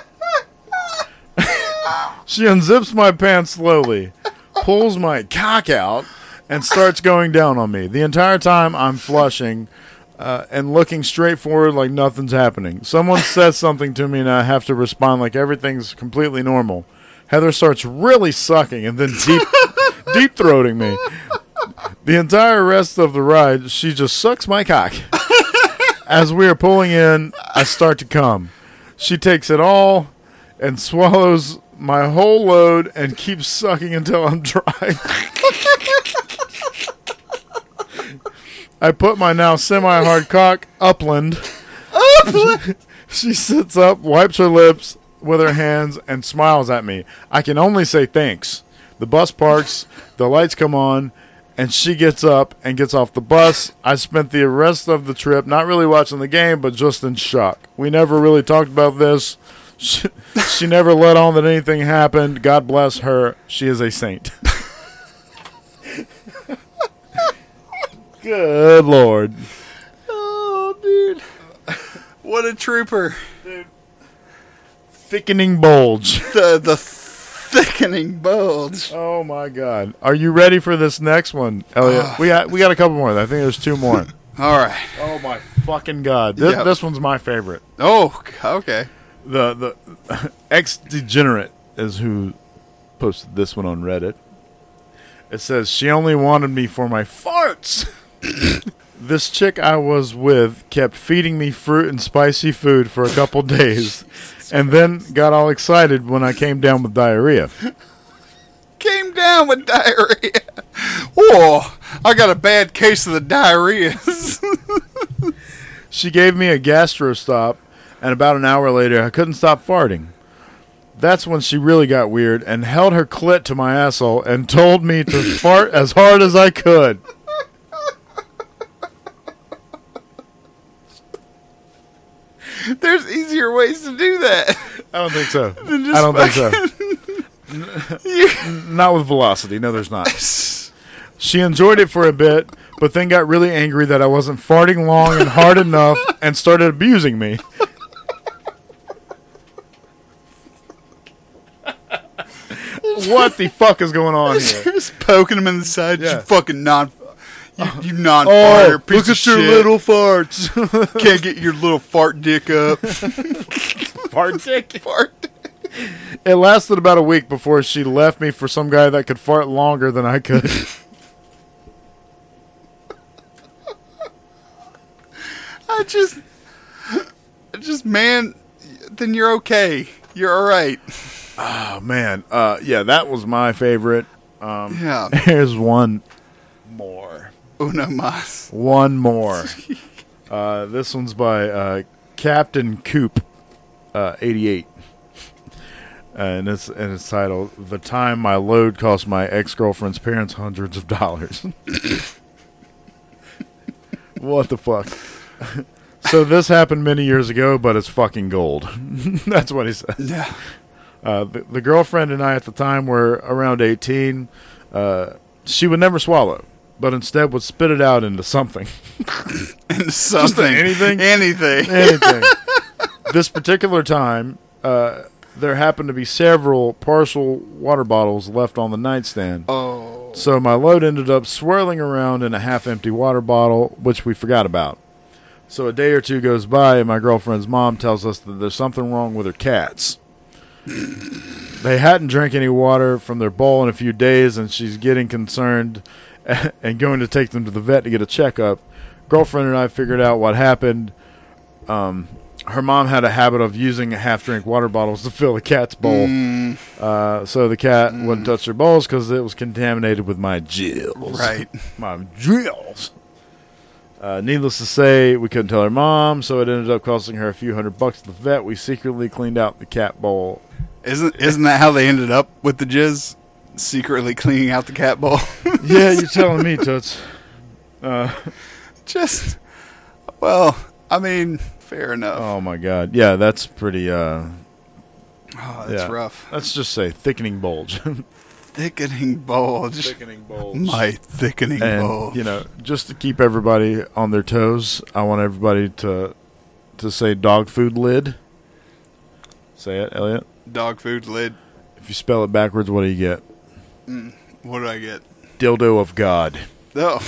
She unzips my pants slowly, pulls my cock out, and starts going down on me. The entire time I'm flushing and looking straight forward like nothing's happening. Someone says something to me and I have to respond like everything's completely normal. Heather starts really sucking and then deep throating me. The entire rest of the ride, she just sucks my cock. As we are pulling in, I start to come. She takes it all and swallows my whole load and keeps sucking until I'm dry. I put my now semi-hard cock upland. She sits up, wipes her lips with her hands, and smiles at me. I can only say thanks. The bus parks, the lights come on, and she gets up and gets off the bus. I spent the rest of the trip not really watching the game, but just in shock. We never really talked about this. She never let on that anything happened. God bless her. She is a saint. Good Lord. Oh, dude. What a trooper. Dude. Thickening bulge. The thickening bulge. Oh, my God. Are you ready for this next one, Elliot? We got a couple more. I think there's two more. All right. Oh, my fucking God. This one's my favorite. Oh, okay. The ex-degenerate is who posted this one on Reddit. It says, she only wanted me for my farts. This chick I was with kept feeding me fruit and spicy food for a couple days, and then got all excited when I came down with diarrhea. Came down with diarrhea. Whoa, I got a bad case of the diarrhea. She gave me a gastro stop, and about an hour later, I couldn't stop farting. That's when she really got weird and held her clit to my asshole and told me to fart as hard as I could. There's easier ways to do that. I don't think so. I don't think so. Not with velocity. No, there's not. She enjoyed it for a bit, but then got really angry that I wasn't farting long and hard enough and started abusing me. What the fuck is going on here? Just poking him in the side. Yeah. You fucking you non-farter piece look of at your shit. little farts. Can't get your little fart dick up. Fart dick? Fart. It lasted about a week before she left me for some guy that could fart longer than I could. I just, man, then you're okay. You're all right. Oh, man. Yeah, that was my favorite. Yeah. Here's one more. Uno mas. One more. This one's by Captain Coop, 88. And it's titled, "The Time My Load Cost My Ex-Girlfriend's Parents Hundreds of Dollars." What the fuck? So this happened many years ago, but it's fucking gold. That's what he said. Yeah. The girlfriend and I at the time were around 18. She would never swallow, but instead would spit it out into something. Into something. Just anything? Anything. Anything. This particular time, there happened to be several partial water bottles left on the nightstand. Oh. So my load ended up swirling around in a half-empty water bottle, which we forgot about. So a day or two goes by, and my girlfriend's mom tells us that there's something wrong with her cats. They hadn't drank any water from their bowl in a few days, and she's getting concerned and going to take them to the vet to get a checkup. Girlfriend and I figured out what happened. Her mom had a habit of using half-drink water bottles to fill the cat's bowl. So the cat wouldn't touch their bowls because it was contaminated with my gills. Right. My gills. Needless to say, we couldn't tell her mom, so it ended up costing her a few $100 at the vet. We secretly cleaned out the cat bowl. Isn't that how they ended up with the jizz? Secretly cleaning out the cat bowl? Yeah, you're telling me, Toots. Just, well, I mean, fair enough. Oh, my God. Yeah, that's pretty, Oh, that's rough. Let's just say thickening bulge. Thickening bulge. Thickening bulge. My thickening And, bulge. you know, just to keep everybody on their toes, I want everybody to say dog food lid. Say it, Elliot. Dog food lid. If you spell it backwards, what do you get? What do I get? Dildo of God. Oh.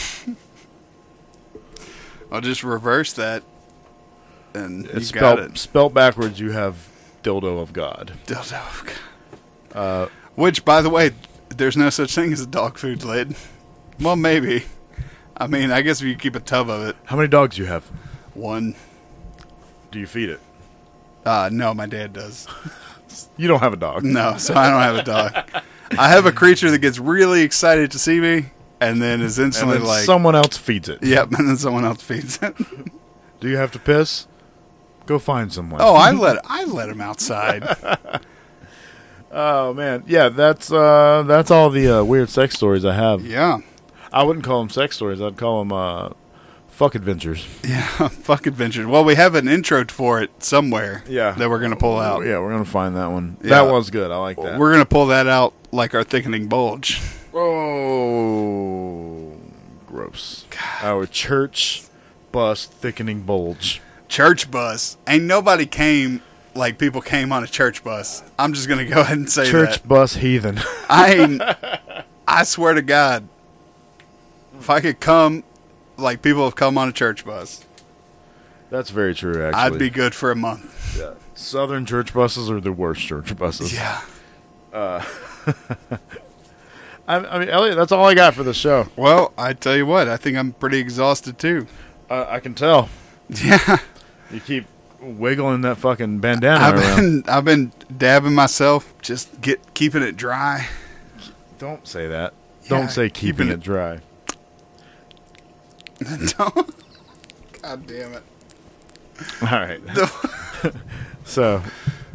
I'll just reverse that. And It's you got it. spelled backwards, you have dildo of God. Dildo of God. Which, by the way, there's no such thing as a dog food lid. Well, maybe. I mean, I guess if you keep a tub of it. How many dogs do you have? One. Do you feed it? No, my dad does. You don't have a dog. No, so I don't have a dog. I have a creature that gets really excited to see me, and then is And instantly then like, someone else feeds it. yep, and then someone else feeds it. Do you have to piss? Go find someone. Oh, I let him outside. Oh man, yeah. That's all the weird sex stories I have. Yeah. I wouldn't call them sex stories. I'd call them fuck adventures. Yeah, fuck adventures. Well, we have an intro for it somewhere. Yeah. That we're gonna pull out. Yeah, we're gonna find that one. Yeah. That one's good. I like that. We're gonna pull that out like our thickening bulge. Oh, gross. Our church bus thickening bulge. Church bus. Ain't nobody came like people came on a church bus. I'm just gonna go ahead and say Church that. bus heathen. I swear to God, if I could come like people have come on a church bus, That's very true, actually. I'd be good for a month. Yeah. Southern church buses are the worst church buses. Yeah. I mean, Elliot, that's all I got for the show. Well, I tell you what, I think I'm pretty exhausted too. I can tell. Yeah. You keep wiggling that fucking bandana around. I've been dabbing myself, just keeping it dry. Don't say that. Yeah, Don't say keeping keeping it dry. God damn it. All right. So,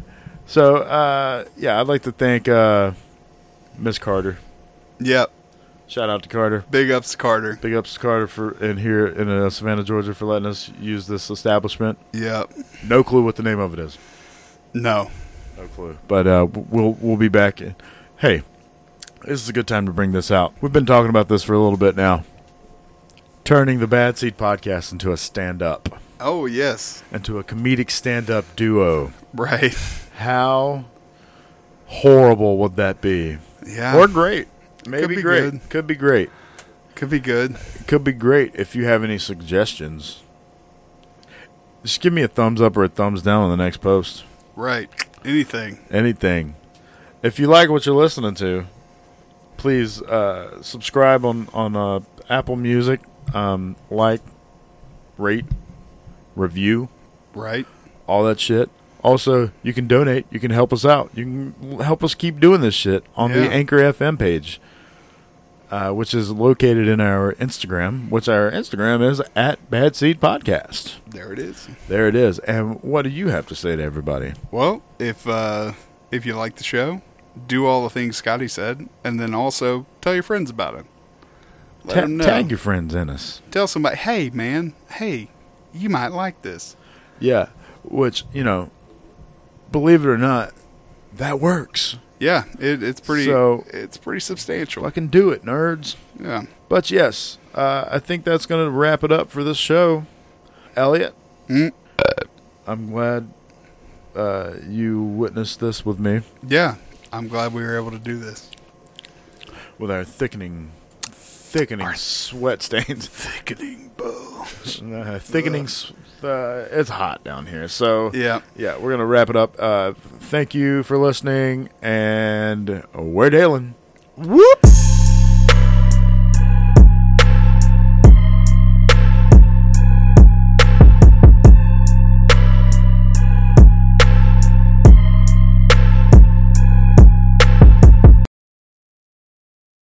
yeah, I'd like to thank Miss Carter. Yep. Shout out to Carter. Big ups to Carter. Big ups to Carter here in Savannah, Georgia, for letting us use this establishment. Yep. No clue what the name of it is. No. No clue. But we'll be back. Hey, this is a good time to bring this out. We've been talking about this for a little bit now. Turning the Bad Seed podcast into a stand-up. Oh, yes. Into a comedic stand-up duo. Right. How horrible would that be? Yeah. Or great. Maybe Could be great. good. Could be great. Could be good. Could be great. If you have any suggestions, just give me a thumbs up or a thumbs down on the next post. Right. Anything. Anything. If you like what you're listening to, please subscribe on Apple Music. Like, rate, review, Right. all that shit. Also, you can donate. You can help us out. You can help us keep doing this shit on the Yeah. Anchor FM page, which is located in our Instagram, which our Instagram is at Bad Seed Podcast. There it is. There it is. And what do you have to say to everybody? Well, if you like the show, do all the things Scotty said, and then also tell your friends about it. Let them know. Tag your friends in us. Tell somebody, hey, man, hey, you might like this. Yeah, which, believe it or not, that works. Yeah, it's pretty. It's pretty substantial. Fucking do it, nerds. Yeah. But yes, I think that's going to wrap it up for this show. Elliot, I'm glad you witnessed this with me. Yeah, I'm glad we were able to do this. With our thickening sweat stains. Thickening bulge. It's hot down here. So, Yeah. we're going to wrap it up. Thank you for listening, and we're Dalen. Whoop!